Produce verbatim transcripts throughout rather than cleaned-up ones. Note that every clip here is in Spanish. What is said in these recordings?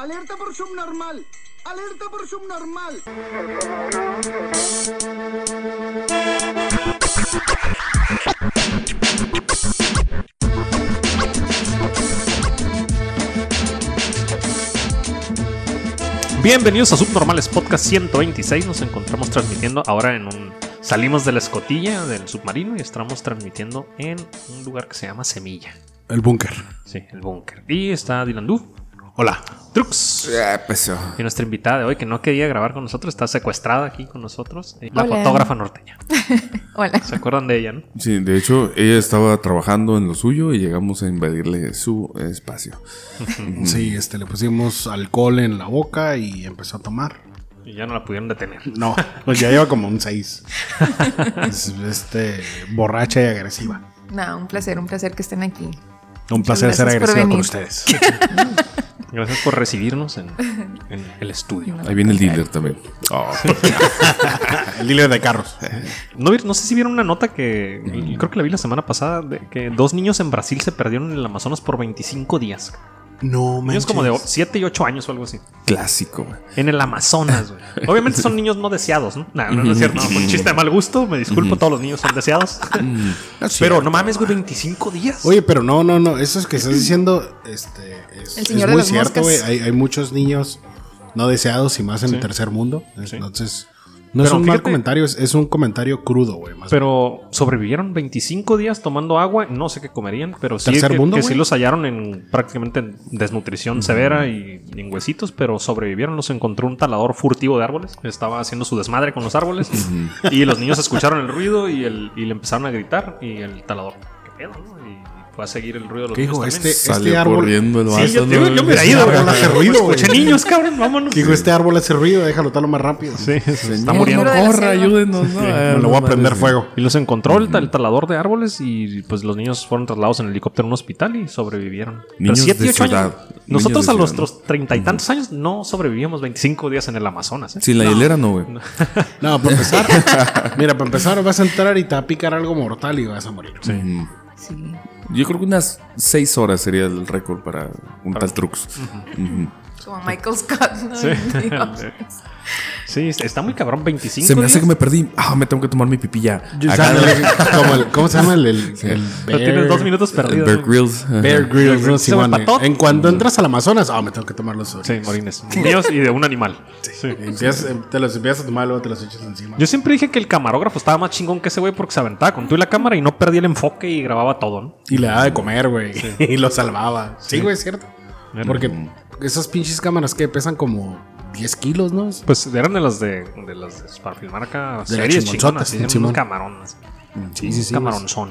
Alerta por subnormal. Alerta por subnormal. Bienvenidos a Subnormales Podcast ciento veintiséis. Nos encontramos transmitiendo ahora en un... Salimos de la escotilla del submarino y estamos transmitiendo en un lugar que se llama Semilla. El búnker. Sí, el búnker. Y está Dylan Du. Hola. Trux. Ya empezó. Y nuestra invitada de hoy, que no quería grabar con nosotros, está secuestrada aquí con nosotros. La Hola. fotógrafa norteña. Hola. ¿Se acuerdan de ella, no? Sí, de hecho, ella estaba trabajando en lo suyo y llegamos a invadirle su espacio. Sí, este, le pusimos alcohol en la boca y empezó a tomar. Y ya no la pudieron detener. No, pues ya lleva como un seis. Es, este, borracha y agresiva. No, un placer, un placer que estén aquí. Un placer ser gracias por agresiva con venir. ustedes. Gracias por recibirnos en, en el estudio. Ahí viene el dealer también. Oh. El dealer de carros. No, vi- no sé si vieron una nota que creo que la vi la semana pasada de que dos niños en Brasil se perdieron en el Amazonas por veinticinco días. No, Niños manches. como de siete y ocho años o algo así. Clásico, güey. En el Amazonas, güey. Obviamente son niños no deseados, ¿no? No, no, no es cierto. No, fue un chiste de mal gusto. Me disculpo, todos los niños son deseados. Pero no mames, güey, veinticinco días. Oye, pero no, no, no. Eso es que estás diciendo, este, es, El señor es de muy las cierto, güey. moscas. Hay, hay muchos niños no deseados y más en Sí. el tercer mundo. Sí. Entonces, no es Pero un mal fíjate- comentario, es, es un comentario crudo, güey. más Pero sobrevivieron veinticinco días tomando agua. No sé qué comerían, pero sí ¿Tercer que, mundo, que sí güey? los hallaron en prácticamente en desnutrición severa y, y en huesitos, pero sobrevivieron. Los encontró un talador furtivo de árboles. Estaba haciendo su desmadre con los árboles y los niños escucharon el ruido y, el, y le empezaron a gritar y el talador, ¿qué pedo, no? Y fue a seguir el ruido de los ¿Qué niños dijo? también. Este, Salió este árbol. corriendo el vato. Sí, yo, ¿no? yo, yo me hubiera Ese ido, árbol güey. hace ruido, güey. Escuché niños, cabrón, vámonos. Que dijo, este árbol hace ruido, déjalo tal más rápido. Sí, se está Señor, muriendo. de la corra, selva. ayúdenos. ¿no? Me Ah, lo voy a no prender mames. fuego. Y los encontró el, tal- talador de árboles y pues los niños fueron trasladados en helicóptero a un hospital y sobrevivieron. Pero Niños siete y de ocho años. ciudad. Nosotros Niños a de nuestros treinta y tantos años no sobrevivíamos veinticinco días en el Amazonas. ¿eh? Sin la hielera no, güey. No, para empezar, mira, para empezar vas a entrar y te va a picar algo mortal y vas a morir. Sí. Ujú. Sí. Yo creo que unas seis horas sería el récord para un tal Trux. Ujú. Como Michael Scott. ¿no? Sí. Dios. Sí, está muy cabrón, veinticinco Se me hace días. que me perdí. Ah, me tengo que tomar mi pipí ya. Yo- Acá- ándale, como el- ¿Cómo se llama el, el, el Pero tienes dos minutos el perdidos. Bear ¿no? Grylls. Ajá. Bear Grylls, no, Se me Simón, empató. En cuanto entras al Amazonas, ah, me tengo que tomar los Sí, orines. morines. Míos y de un animal. Sí. Empiezas- em, te los empiezas a tomar, luego te los echas encima. Yo siempre dije que el camarógrafo estaba más chingón que ese güey porque se aventaba con tú y la cámara y no perdía el enfoque y grababa todo, ¿no? Y le daba de comer, güey. Y lo salvaba. Sí, güey, es cierto. Porque esas pinches cámaras que pesan como diez kilos, ¿no? Pues eran de las de, de las de, para filmar acá De las series chingonzotas, chingonas. Sí, eran Simón. unos camarones. Sí, sí, sí. Un camaronzón.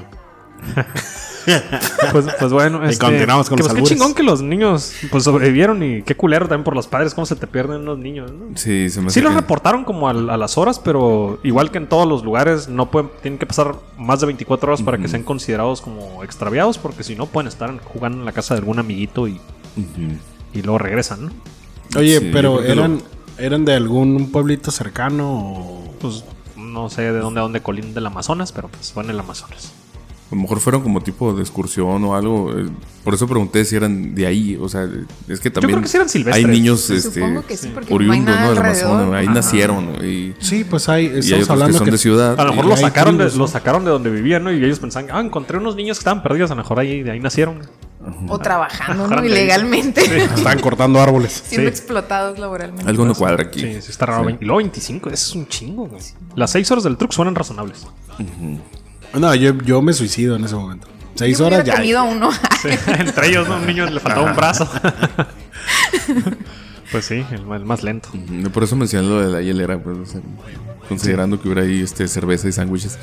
pues, pues bueno, Y este, continuamos con que, los pues, qué albures. chingón que los niños pues sobrevivieron y qué culero también por los padres cómo se te pierden los niños, ¿no? Sí, se me hace Sí los que- reportaron como al- a, las horas, pero igual que en todos los lugares no pueden tienen que pasar más de veinticuatro horas para que sean considerados como extraviados, porque si no pueden estar jugando en la casa de algún amiguito y, Ujú. y luego regresan, ¿no? Oye, Sí, pero yo creo que eran, eran de algún pueblito cercano o... Pues no sé de dónde a dónde colinda del Amazonas, pero pues fue en el Amazonas. A lo mejor fueron como tipo de excursión o algo. eh, Por eso pregunté si eran de ahí. O sea, es que también creo que sí eran silvestres. hay niños Pues este, supongo que sí, porque no hay oriundos, nada ¿no? Del alrededor. Amazonas. Ahí Ajá. nacieron. Y, Sí, pues hay... y hay Estamos otros que hablando son que... de ciudad. A lo mejor Y lo hay sacaron, de, tribus, ¿no? lo sacaron de donde vivían, ¿no? Y ellos pensaban, ah, encontré unos niños que estaban perdidos, a lo mejor ahí, de ahí nacieron. O trabajando, Ojalá ¿no? me Ilegalmente. Estaban cortando árboles. Siendo Sí. explotados laboralmente. Algo no cuadra aquí. Sí, sí está raro. veinte Y luego veinticinco, eso es un chingo, güey. Las seis horas del truck suenan razonables. No, yo, yo me suicido en ese momento. Seis Yo me horas hubiera ya. comido a uno. Sí, entre ellos, ¿no? Un niño le faltaba un brazo. Pues sí, el, el más lento. Ujú. Por eso mencioné lo de la hielera. Pues, o sea, considerando que hubiera ahí este, cerveza y sándwiches.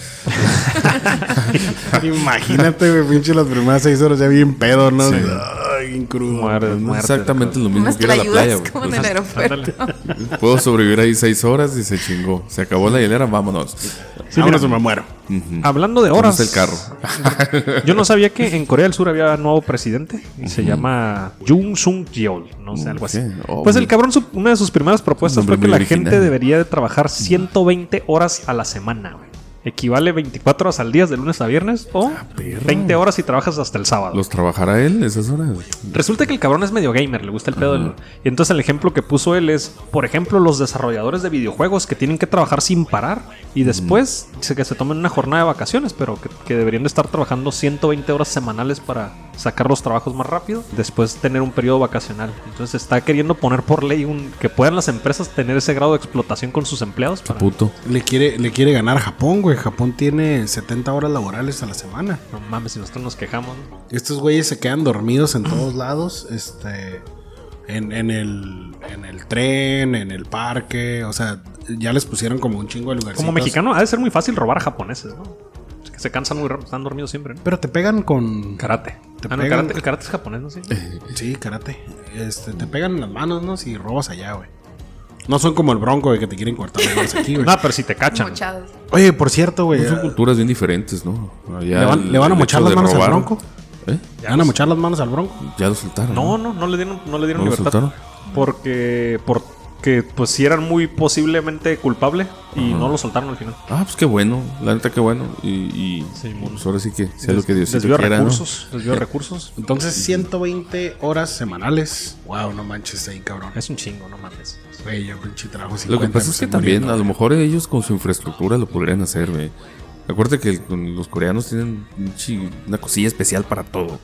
Imagínate, güey, pinche las primeras seis horas ya bien pedo, ¿no? Sí. Ay, bien crudo. Muerte, No es muerte. exactamente lo mismo Unas que ir a la playa. trayudas güey. como en Pues, el aeropuerto. Ándale. puedo sobrevivir ahí seis horas y se chingó. Se acabó la hielera, vámonos. Sí, Vámonos mira, o me muero. hablando de ¿Cómo horas. está el carro? Yo no sabía que en Corea del Sur había nuevo presidente y se llama Yoon Suk Yeol, no sé, algo así. Ok. Oh, Pues el muy- cabrón, su- una de sus primeras propuestas Nombre fue que muy la original. gente debería de trabajar ciento veinte horas a la semana, güey. equivale veinticuatro horas al día de lunes a viernes o perro. veinte horas si trabajas hasta el sábado. ¿Los trabajará él esas horas? Resulta que el cabrón es medio gamer, le gusta el pedo. Del... Y entonces el ejemplo que puso él es, por ejemplo, los desarrolladores de videojuegos que tienen que trabajar sin parar y después dice que se tomen una jornada de vacaciones, pero que, que deberían de estar trabajando ciento veinte horas semanales para sacar los trabajos más rápido, después tener un periodo vacacional. Entonces está queriendo poner por ley un que puedan las empresas tener ese grado de explotación con sus empleados. Para... Puto. Le quiere, le quiere ganar a Japón, güey. Japón tiene setenta horas laborales a la semana. No mames, si nosotros nos quejamos, ¿no? Estos güeyes se quedan dormidos en todos lados, este, en, en el, en el tren, en el parque, o sea, ya les pusieron como un chingo de lugarcitos. Como mexicano ha de ser muy fácil robar a japoneses, ¿no? Que se cansan muy rápido, están dormidos siempre, ¿no? Pero te pegan con Karate. Te Ah, no, pegan- karate. El karate es japonés, ¿no? Sí. Sí, karate. Este, te pegan en las manos, ¿no? Si robas allá, güey. No son como el Bronco de que te quieren cortar las manos aquí, güey. No, pero si te cachan. Mochados. Oye, por cierto, güey. Son culturas bien diferentes, ¿no? Allá ¿Le van, el- le van a el mochar hecho las de manos al robar- Bronco? ¿Eh? ¿Le van a mochar las manos al Bronco? Ya lo soltaron. No, no, no le dieron, no le dieron ¿No lo libertad. soltaron? Porque, porque, pues sí eran muy posiblemente culpable y Ajá. no lo soltaron al final. Ah, pues qué bueno. La neta, qué bueno. Y, y Sí, mon. pues ahora sí que sea lo que Dios Desvió quiera, recursos, desvió recursos. Entonces, ciento veinte horas semanales. Wow, no manches ahí, cabrón. Es un chingo, no mames. Güey, yo pinche trabajo ¿no? Lo que cincuenta, pasa me es que estoy también, muriendo, a lo güey. mejor ellos con su infraestructura lo podrían hacer, güey. Acuérdate que el- con los coreanos tienen pinche una cosilla especial para todo.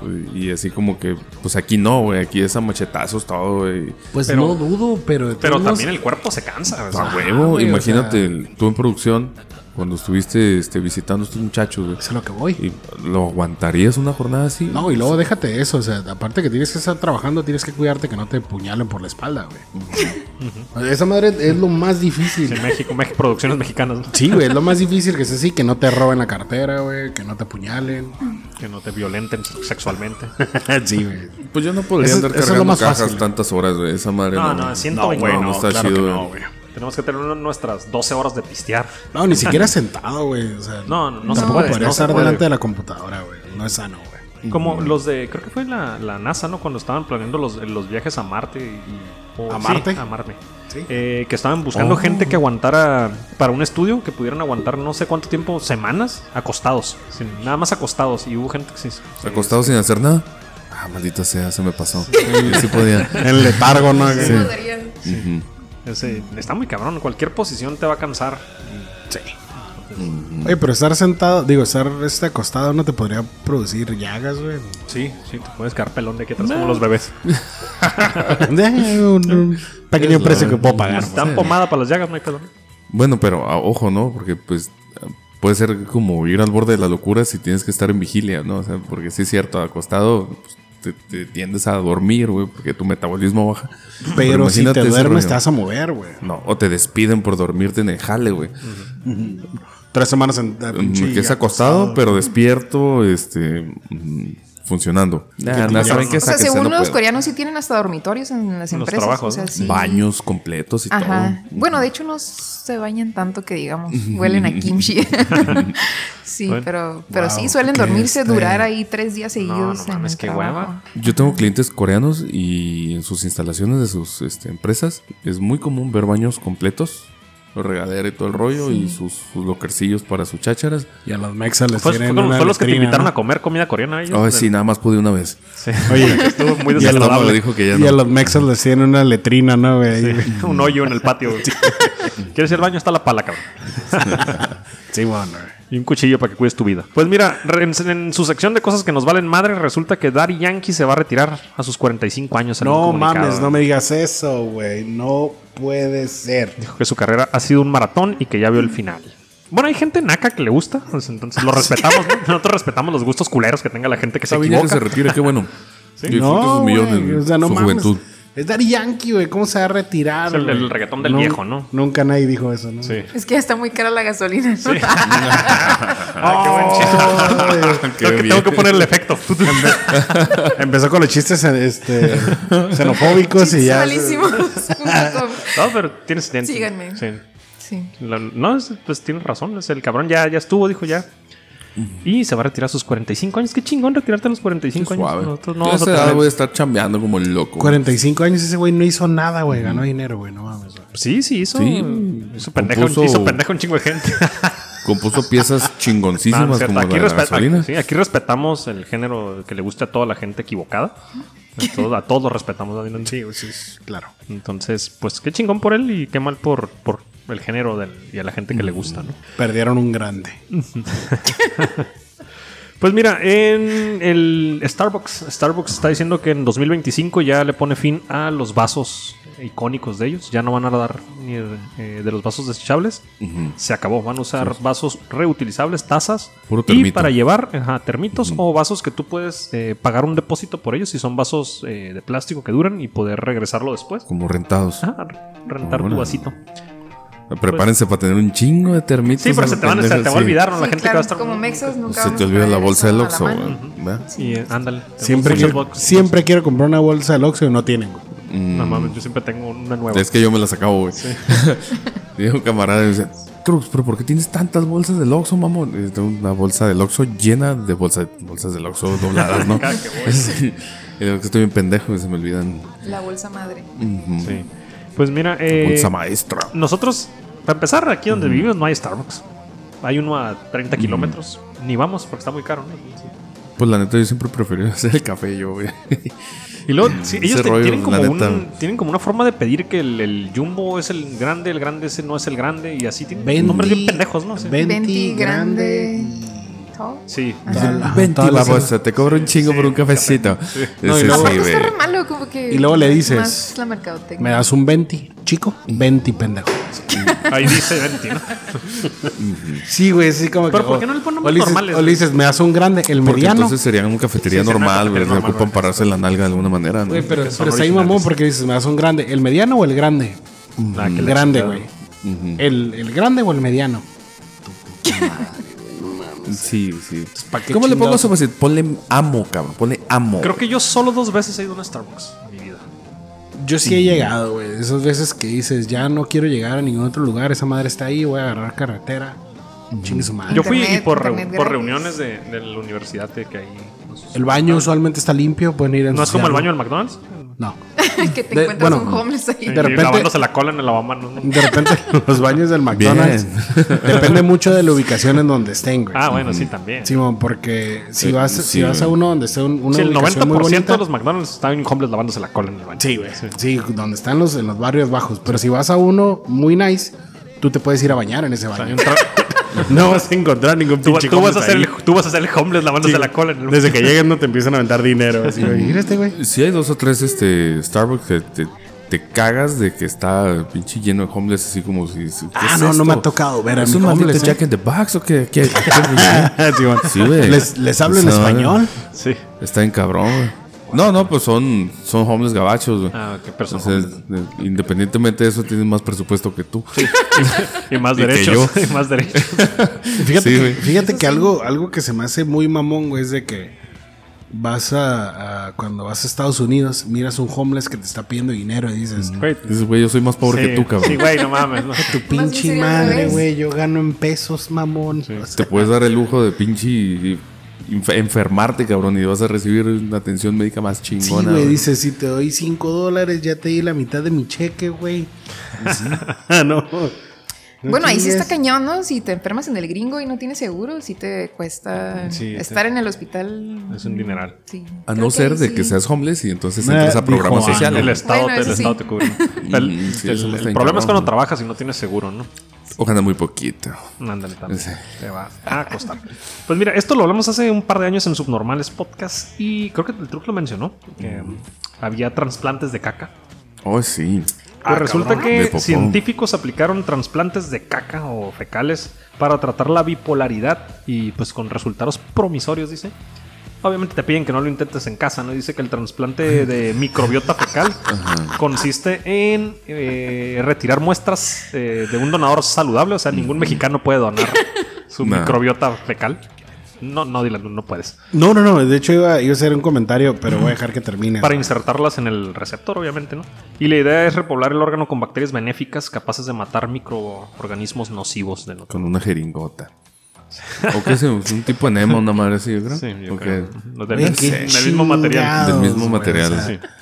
Y así como que, pues aquí no, güey. Aquí es a machetazos todo, güey. Pues Pero- no dudo, pero... de Pero todos modos- también el cuerpo se cansa. o A sea, huevo, güey, o imagínate, sea- el- tú en producción, cuando estuviste este, visitando a estos muchachos, güey. Es a lo que voy. ¿Y ¿Lo aguantarías una jornada así? No, y luego déjate eso, o sea, aparte que tienes que estar trabajando, tienes que cuidarte que no te puñalen por la espalda, güey. Esa madre es lo más difícil. en México, México, producciones mexicanas, ¿no? Sí, güey, es lo más difícil que es así, que no te roben la cartera, güey, que no te apuñalen. Que no te violenten sexualmente. Sí, güey. Pues yo no podría Eso- andar eso es lo cargando más cajas fácil. tantas horas, güey. Esa madre No, no. no, ciento veinte. güey, no, no, está claro chido, que no, güey. güey. Tenemos que tener nuestras doce horas de pistear. No, ni siquiera sentado, güey. O sea, No, no, no se tampoco puede, podría no se estar puede. delante de la computadora, güey. No es sano, güey. Como los de, creo que fue la, la NASA, ¿no? Cuando estaban planeando los, los viajes a Marte y... o- ¿A sí, Marte? a Marte. Sí. Eh, que estaban buscando Oh. gente que aguantara para un estudio, que pudieran aguantar no sé cuánto tiempo, semanas, acostados. Sin- nada más acostados. Y hubo gente que sí. sí, ¿Acostado sin hacer nada? Ah, maldita sea, se me pasó. Sí, sí podía. El letargo, ¿no? Sí. Sí. Podría. Ujú. ese- está muy cabrón. Cualquier posición te va a cansar. Sí. Oye, pero estar sentado, digo, estar este acostado no te podría producir llagas, güey. Sí, sí, te puedes quedar pelón de aquí atrás como los bebés. un, un pequeño precio que puedo pagar. Si te dan pomada para las llagas, no hay pelón. Bueno, pero ah, ojo, ¿no? Porque pues ah, puede ser como ir al borde de la locura si tienes que estar en vigilia, ¿no? O sea, porque sí es cierto, acostado pues, te, te tiendes a dormir, güey, porque tu metabolismo baja. Pero si imagínate te ese duermes rollo. te vas a mover, güey. No, o te despiden por dormirte en el jale, güey. Tres semanas en... Mm, que es acostado, pero despierto, este... mm, funcionando. Ya, ya saben que O sea, esa que según no los puedo. coreanos sí tienen hasta dormitorios en las En los empresas. trabajos, o sea, ¿no? sí. Baños completos y Ajá. todo. Bueno, de hecho no se bañan tanto que digamos, huelen a kimchi. Sí, Bueno. pero, pero Wow, sí suelen que dormirse, este- durar ahí tres días seguidos. no en mames, el qué trabajo. hueva. Yo tengo clientes coreanos y en sus instalaciones de sus este, empresas es muy común ver baños completos, regadera y todo el rollo y sus, sus lockercillos para sus chácharas. Y a los mexas les Fue, fue, tienen con- una fue los que te letrina, invitaron ¿no? a comer comida coreana. Ellos, Ay, sí, nada más pude una vez. Sí. Oye, Estuvo muy Y el estómago desagradable. le dijo que ya y a no. los mexas les tienen una letrina, ¿no, güey? Sí, Sí, un hoyo en el patio. güey. ¿Quieres ir al baño? Está la pala, cabrón. sí, bueno, güey. Y un cuchillo para que cuides tu vida. Pues mira, re- en, en su sección de cosas que nos valen madre, resulta que Daddy Yankee se va a retirar a sus cuarenta y cinco años. en un No comunicado. mames, no me digas eso, güey. No puede ser. Dijo que su carrera ha sido un maratón y que ya vio el final. Bueno, hay gente naca que le gusta, pues entonces lo respetamos, ¿no? Nosotros respetamos los gustos culeros que tenga la gente que se Está bien ya que equivoca. se retire, qué bueno. Sí. Disfrute No, sus millones, güey, o sea, no su mames. juventud. Es Daddy Yankee, güey. ¿Cómo se va a retirar? Es el- güey? el reggaetón del Nun- viejo, ¿no? Nunca nadie dijo eso, ¿no? Sí. Es que ya está muy cara la gasolina. ¿no? Ah, qué buen chiste. Qué Creo que bien. tengo que poner el efecto. Empezó con los chistes este, xenofóbicos y ya. Malísimos. No, pero tienes... tienes- Síganme. Sí. Sí. La- no, es- pues tienes razón. Es el cabrón ya, ya estuvo, dijo ya. Y se va a retirar a sus cuarenta y cinco años. Qué chingón retirarte a los cuarenta y cinco años. Suave. Nosotros No, no a vamos a esa edad tener- voy a estar chambeando como el loco. cuarenta y cinco años ese güey no hizo nada, güey. Ganó dinero, güey. No mames, güey. Sí, sí, hizo. Sí. Hizo pendejo, Compuso- hizo pendejo un chingo de gente. compuso piezas chingoncísimas No, es cierto. como aquí, la, la respe- gasolina. aquí- sí, aquí respetamos el género que le guste a toda la gente equivocada. A todos, a todos los respetamos. ¿No? Sí, sí, sí, claro. Entonces, pues qué chingón por él y qué mal por, por el género del, y a la gente que le gusta, ¿no? Perdieron un grande. Pues mira, en el Starbucks, Starbucks está diciendo que en dos mil veinticinco ya le pone fin a los vasos icónicos de ellos. Ya no van a dar ni eh, de los vasos desechables. Ujú. Se acabó. Van a usar vasos reutilizables, tazas. Puro Y termito. para llevar ajá, termitos o vasos que tú puedes eh, pagar un depósito por ellos. Si son vasos eh, de plástico que duran y poder regresarlo después. Como rentados. Ajá, rentar tu Órale. vasito. Prepárense para tener un chingo de termitos. Sí, porque a se la te, van, se te pendeja, va a sí. olvidar, ¿no? La Sí, gente claro, que va a estar... como mexos nunca Se vamos te a olvida la traer bolsa eso del a la Oxxo, mano. güey. ¿verdad? Y eh, ándale. Siempre, Tenemos quiero, muchos box- siempre quiero comprar una bolsa del Oxxo y no tienen, güey. Mm. No mames, yo siempre tengo una nueva. Es que yo me las acabo, güey. Y un camarada me dice, Crux, ¿pero por qué tienes tantas bolsas del Oxxo, mamón? Y tengo una bolsa del Oxxo llena de bolsa- bolsas del Oxxo dobladas, ¿no? Cada que voy. Sí. Y digo que estoy bien pendejo y se me olvidan. La bolsa madre. Ujú. Sí. Pues mira, eh, Bolsa maestra. nosotros, para empezar, aquí donde vivimos no hay Starbucks. Hay uno a treinta kilómetros. Ni vamos porque está muy caro, ¿no? Sí. Pues la neta, yo siempre prefiero hacer el café yo, güey. Y luego, sí, Ese ellos te- rollo, tienen, como la un, neta. tienen como una forma de pedir que el, el jumbo es el grande, el grande ese no es el grande. Y así tienen Venti- nombres bien pendejos, ¿no? Sí. Venti, Venti, grande. grande. ¿Todo? Sí. Ajá, Venti, todas las- babosa, te cobro un chingo por un cafecito. No, y Ese luego- sí, Aparte está güey. re malo, como que. Y luego le es dices, Más la mercadotecnia. ¿Me das un venti, chico? Venti, pendejo. Ahí dice Venti, ¿no? Sí, güey, sí como Pero que... ¿por o- qué no le ponen o le dices- normales, O le güey? dices, ¿me das un grande? El Porque mediano. entonces serían una cafetería Sí, sería una normal, güey. cafetería Se normal, ocupan güey. pararse la nalga de alguna manera, ¿no? Güey, pero, que son pero está ahí originales. mamón porque dices, ¿me das un grande? ¿El mediano o el grande? Ah, que El la grande, chingada. güey. Ujú. ¿El, ¿El grande o el mediano? Sí, sí. ¿para qué ¿Cómo le pongo chingados? eso? Pues, ponle amo, cabrón. Ponle amo. Creo que yo solo dos veces he ido a un Starbucks en mi vida. Yo sí he llegado, güey. Esas veces que dices, ya no quiero llegar a ningún otro lugar, esa madre está ahí, voy a agarrar carretera. Chingue su madre. Yo fui Internet, y por, reu- internet por gratis. reuniones de, de la universidad de que ahí... El baño usualmente está limpio, pueden ir a ¿No es como el baño ensuciarlo. del McDonald's? No. que te De- encuentras bueno, un homeless ahí. Y De repente- lavándose la cola en el lavamanos, ¿no? De repente los baños del McDonald's Bien. depende mucho de la ubicación en donde estén, güey. Ah, bueno, sí, también. Simón, porque si Sí, vas, sí, si vas a güey. uno donde esté un- una Sí, el noventa ubicación muy por ciento bonita, de los McDonald's están homeless lavándose la cola en el baño. sí, güey. Sí, donde están los en los barrios bajos. Pero si vas a uno muy nice, tú te puedes ir a bañar en ese baño. No vas a encontrar ningún Tú, pinche tú vas a homeless ser el, ahí. tú vas a ser el homeless lavándose Sí, la cola en el Desde que lleguen no te empiezan a aventar dinero. Así, güey. Mira este, güey. Sí hay dos o tres este, Starbucks que te, te cagas de que está pinche lleno de homeless, así como si... ¿qué Ah, es no, no esto? me ha tocado ver a ¿Es mi un maldito homeless, eh? Jack in the Box o qué? ¿Qué? ¿Qué? Sí, güey. Sí, güey. ¿Les, les hablo en Esa madre español? Sí. Está en cabrón, güey. No, no, pues son, son homeless gabachos, güey. Ah, qué persona. O sea, de- independientemente de eso, tienen más presupuesto que tú. Y más y que derechos. yo. Y más derechos. Fíjate, Sí, que, güey. fíjate que algo, algo que se me hace muy mamón, güey, es de que vas a, a- cuando vas a Estados Unidos, miras un homeless que te está pidiendo dinero y dices, Güey, Dices, güey, yo soy más pobre sí, que tú, cabrón. Sí, güey, no mames. ¿no? tu bien pinche sería al madre, revés. güey, yo gano en pesos, mamón. O sea, Te puedes dar el lujo de pinche inf- enfermarte, cabrón, y vas a recibir una atención médica más sí, chingona. güey, güey. dices, si te doy cinco dólares, ya te di la mitad de mi cheque, güey. Sí. Ah, no. No Bueno, ahí sí chingues. está cañón, ¿no? Si te enfermas en el gringo y no tienes seguro, sí te cuesta Sí, estar te- en el hospital. Es un dineral. Sí. A Creo no ser ahí de sí. que seas homeless y entonces Ah, entras a dijo, programas ah, sociales. El Estado, Bueno, te, el eso sí. estado te cubre. El, Mm, sí, el- eso el está bien problema es cabrón. cuando trabajas y no tienes seguro, ¿no? O gana muy poquito. Ándale, también. Sí. Te va a costar. Pues mira, esto lo hablamos hace un par de años en Subnormales Podcast y creo que el truco lo mencionó, que um, había trasplantes de caca. Oh, sí. Pues resulta cabrón. De que popó. científicos aplicaron trasplantes de caca o fecales para tratar la bipolaridad y pues con resultados promisorios, dice. Obviamente te piden que no lo intentes en casa, ¿no? Dice que el trasplante de microbiota fecal consiste en eh, retirar muestras eh, de un donador saludable. O sea, ningún mexicano puede donar su Nah. microbiota fecal. No, no, Dylan, no puedes. No, no, no. De hecho, iba, iba a hacer un comentario, pero voy a dejar que termine. Para insertarlas en el receptor, obviamente, ¿no? Y la idea es repoblar el órgano con bacterias benéficas capaces de matar microorganismos nocivos de nosotros. Con una jeringota. ¿O qué es? Un tipo de enema, una madre así, yo creo. Sí, yo ¿O qué? creo. Los del, Oye, del qué mismo material. chingados, Del mismo güey, material, o sea, Sí.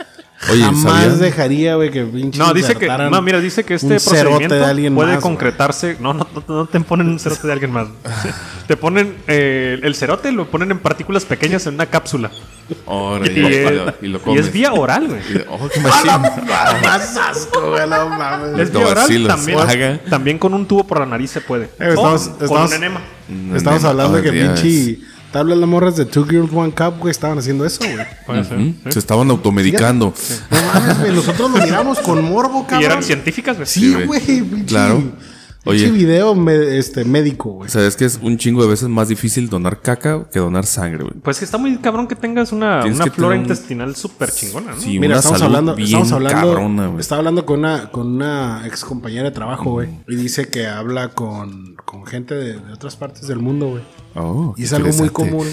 Oye, Jamás ¿sabían? dejaría, güey, que pinche No, dice que, insertaran no, mira, dice que este un cerote procedimiento de alguien puede más, concretarse. No, no, no, no te ponen un cerote de alguien más. te ponen eh, el cerote, lo ponen en partículas pequeñas en una cápsula. Órale, Y, y, es, lo, y lo y comes. es vía oral, güey. Y- oh, qué machín. Más asco, güey, no mames. Es Lo vía oral vacilas, también. haga. También con un tubo por la nariz se puede. Eh, estamos- O con estamos- un enema. Un Estamos enema. hablando de que Oh, Dios. pinche tablas las morras de Two Girls One Cup, güey, estaban haciendo eso, güey. Puede ser. Ujú. Se estaban automedicando. No mames, güey, nosotros lo miramos con morbo, cabrón. Y eran científicas, güey. Sí, Sí, güey. güey, pinche. Claro. Pinche Oye. video me- este, médico, güey. ¿Sabes que es un chingo de veces más difícil donar caca que donar sangre, güey? Pues que está muy cabrón que tengas una, Tienes una que flora tener un- intestinal súper chingona, ¿no? Sí, Mira, una estamos salud hablando, bien estamos hablando, cabrona, güey. estaba hablando con una, con una ex compañera de trabajo, güey, y dice que habla con, con gente de, de otras partes del mundo, güey. Oh, Y es algo muy interesante. común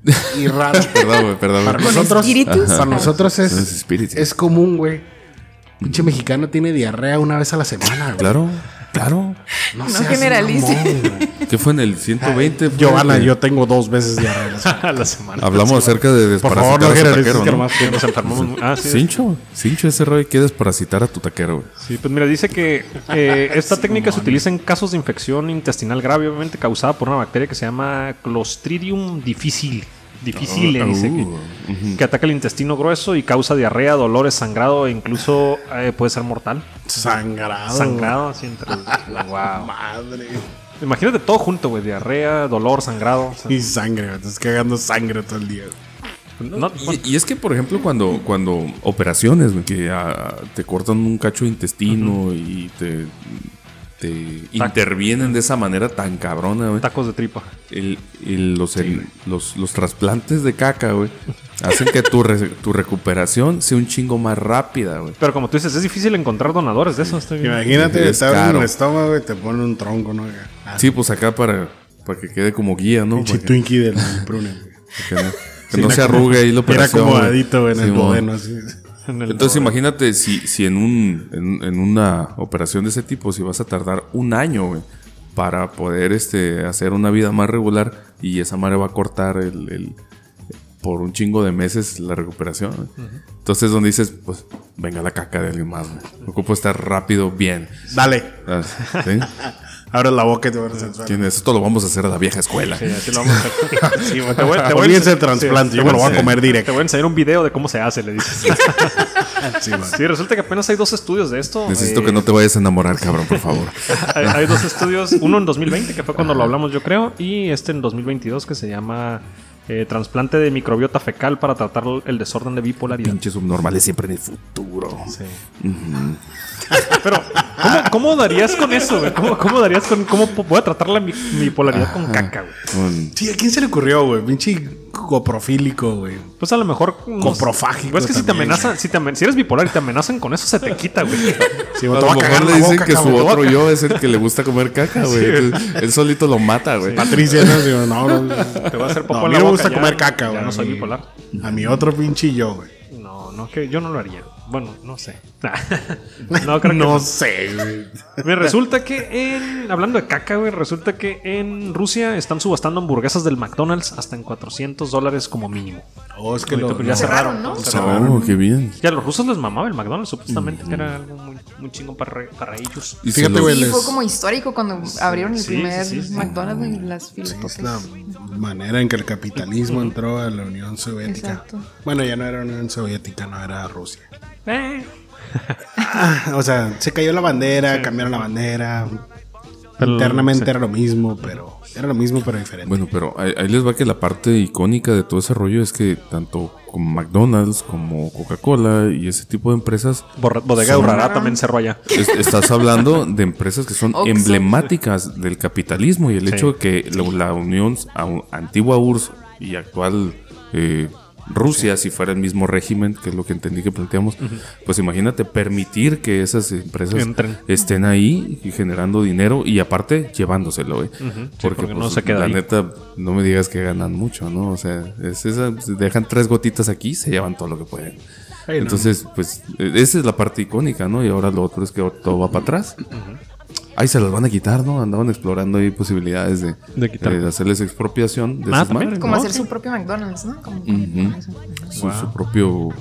y raro. Perdón, güey, perdón. Para güey. nosotros, espíritus? para nosotros Los es, espíritus. es común, güey. Pinche mexicano tiene diarrea una vez a la semana, güey. Claro, claro. No seas generalice. mamón, güey. ¿Qué fue en el ciento veinte? Fue Giovanna, que yo tengo dos veces diarrea a la semana. A la semana. Hablamos acerca de Por favor, no desparasitar a su generalices, taquero, que ¿no? nomás Que nos enfermamos. muy- Ah, sí. Cincho, cincho ese rollo que desparasitar a tu taquero, güey. Sí, pues mira, dice que eh, esta técnica se utiliza en casos de infección intestinal grave, obviamente causada por una bacteria que se llama Clostridium difficile. Difficile, Oh, dice uh, que, que ataca el intestino grueso y causa diarrea, dolores, sangrado e incluso eh, puede ser mortal. Sangrado. Sangrado, así entre los- wow. Madre. Imagínate todo junto, güey. Diarrea, dolor, sangrado. o sea, Y sangre, güey. Estás cagando sangre todo el día. no, bueno, Y, y es que, por ejemplo, cuando, cuando operaciones, güey, que ah, te cortan un cacho de intestino y te, te intervienen de esa manera tan cabrona, güey. tacos de tripa. El, el- los, el- los, los trasplantes de caca, güey, hacen que tu, re- tu recuperación sea un chingo más rápida, güey. Pero como tú dices, es difícil encontrar donadores de eso. Estoy bien. Imagínate, Es te abren caro. el estómago y te ponen un tronco, ¿no? Ah, Sí, pues acá para, para que quede como guía, ¿no? pinche Para que, Twinkie del Prune, güey. que no, que Sí, no era se como- arrugue ahí la Era operación. acomodadito, güey, en el Sí, mo. duodeno, así. En el- Entonces imagínate si, si en, un, en, en una operación de ese tipo, si vas a tardar un año, güey, para poder este, hacer una vida más regular y esa madre va a cortar el, el- por un chingo de meses la recuperación. güey. Entonces donde dices, pues venga la caca de alguien más, güey. Ocupo estar rápido, bien. Dale, Ah, ¿sí? abre la boca y te vuelves sensual. ¿Quién es? Esto lo vamos a hacer a la vieja escuela. Sí, así lo vamos a hacer. Sí, güey. Te voy- te voy a Olvídense ense- de trasplante, sí, yo te me lo voy a enseñar- comer Te directo. voy a enseñar un video de cómo se hace, le dices. Sí, güey. Sí, resulta que apenas hay dos estudios de esto. Necesito eh, que no te vayas a enamorar, cabrón, por favor. hay, hay dos estudios, uno en dos mil veinte, que fue cuando lo hablamos yo creo, y este en dos mil veintidós que se llama eh, trasplante de microbiota fecal para tratar el desorden de bipolaridad. Pinches subnormales siempre en el futuro. Sí. Pero, ¿cómo, cómo darías con eso, güey? ¿Cómo, cómo darías con... ¿Cómo po- voy a tratar la mi- bipolaridad con caca, güey? Con- Sí, ¿a quién se le ocurrió, güey? Pinche coprofílico, güey. Pues a lo mejor... no sé. Coprofágico Pues es que si te también, amenazan, si, te amen- si eres bipolar y te amenazan con eso, se te quita, güey. Sí, A güey, te lo va a cagar mejor en le la dicen boca, que su cabrón. otro yo es el que le gusta comer caca, güey. Entonces, él solito lo mata, güey. Patricia, no, Sí, no, no, Te va a hacer popó No, a en mí la me boca, gusta ya- comer caca, ya güey. no soy A mí- bipolar. A mi otro pinche yo, güey. No, no, que yo no lo haría. Bueno, no sé. no, creo que No no. sé, güey. Me resulta que en... Hablando de caca, güey, resulta que en Rusia están subastando hamburguesas del McDonald's hasta en cuatrocientos dólares como mínimo. Oh, es que Ahorita, lo, pues, ya lo- cerraron, ¿no? Cerraron. Oh, qué bien. Y a los rusos les mamaba el McDonald's, supuestamente, que era algo muy, muy chingón para, re- para ellos. Y Fíjate, se los- güey, Y les- fue como histórico cuando abrieron el sí, primer sí, sí, sí. McDonald's y las Sí, filototes. es la manera en que el capitalismo entró a la Unión Soviética. Exacto. Bueno, ya no era Unión Soviética, no era Rusia. Eh, Ah, o sea, se cayó la bandera, cambiaron la bandera. Pero- Internamente sí. era lo mismo, pero era lo mismo, pero diferente. Bueno, pero ahí, ahí les va que la parte icónica de todo ese rollo es que tanto como McDonald's como Coca-Cola y ese tipo de empresas, Borra- Bodega Son- Urrara también cerró allá. es- estás hablando de empresas que son Oxxo. emblemáticas del capitalismo y el Sí. hecho de que la, la unión, a- antigua U R S S y actual eh, Rusia, si fuera el mismo régimen, que es lo que entendí que planteamos, pues imagínate permitir que esas empresas Entren. estén ahí y generando dinero y aparte llevándoselo, güey. porque porque no pues, se queda la ahí. neta, no me digas que ganan mucho, ¿no? O sea, es esa, dejan tres gotitas aquí, se llevan todo lo que pueden. Ay, no. Entonces, pues, eh, esa es la parte icónica, ¿no? Y ahora lo otro es que todo va para atrás. Ahí se las van a quitar, ¿no? Andaban explorando ahí posibilidades de, De quitar. eh, de hacerles expropiación de Ah, esas también. madres, Como ¿no? hacer su propio McDonald's, ¿no? Como Ujú. eso. Su, su propio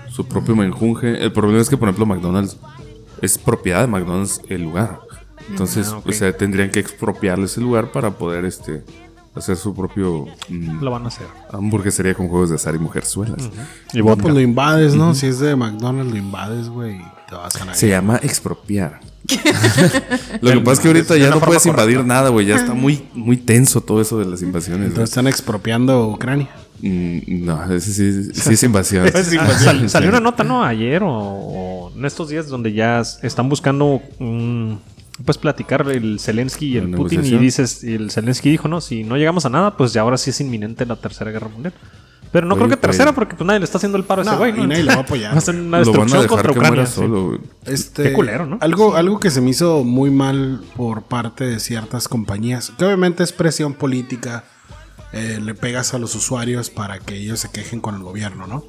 su propio menjunje. El problema es que, por ejemplo, McDonald's es propiedad de McDonald's el lugar. Entonces, Ah, ok. o sea, tendrían que expropiarle ese lugar para poder este hacer su propio mm, Lo van a hacer. hamburguesería con juegos de azar y mujerzuelas. Y No, vodka. pues lo invades, ¿no? Si es de McDonald's, lo invades, güey. y Te vas a ganar. Se llama expropiar. Lo que pasa es que ahorita ya no puedes invadir nada, güey. Ya está muy, muy tenso todo eso de las invasiones. güey. Entonces están expropiando Ucrania. Mm, no, ese sí, sí es invasión. Pues, ah, sal- salió una nota, ¿no? Ayer o, o en estos días donde ya s- están buscando mm, pues platicar el Zelensky y el ¿La Putin y negociación? dices, y el Zelensky dijo, no, si no llegamos a nada, pues ya ahora sí es inminente la tercera guerra mundial. Pero no Oye, creo que tercera güey. porque pues nadie le está haciendo el paro a ese No, güey, ¿no? y nadie lo va a apoyar. Va a ser una Lo van a destrucción dejar contra que Ucrania. muera sí. solo, güey. Este, Qué culero, ¿no? Algo, algo que se me hizo muy mal por parte de ciertas compañías, que obviamente es presión política, eh, le pegas a los usuarios para que ellos se quejen con el gobierno, ¿no?